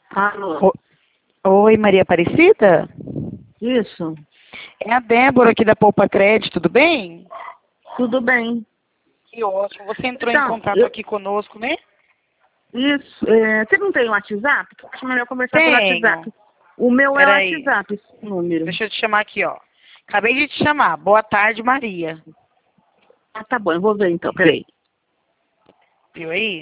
Alô? Oi, Maria Aparecida? Isso? É a Débora aqui da Poupa Crédito, tudo bem? Tudo bem. Que ótimo. Você entrou em Então, contato aqui conosco, né? Isso. Você não tem WhatsApp? Eu acho melhor conversar pelo Tenho. WhatsApp. O meu é o Peraí. WhatsApp, esse número. Deixa eu te chamar aqui, ó. Acabei de te chamar. Boa tarde, Maria. Ah, tá bom, eu vou ver então, peraí. Viu aí?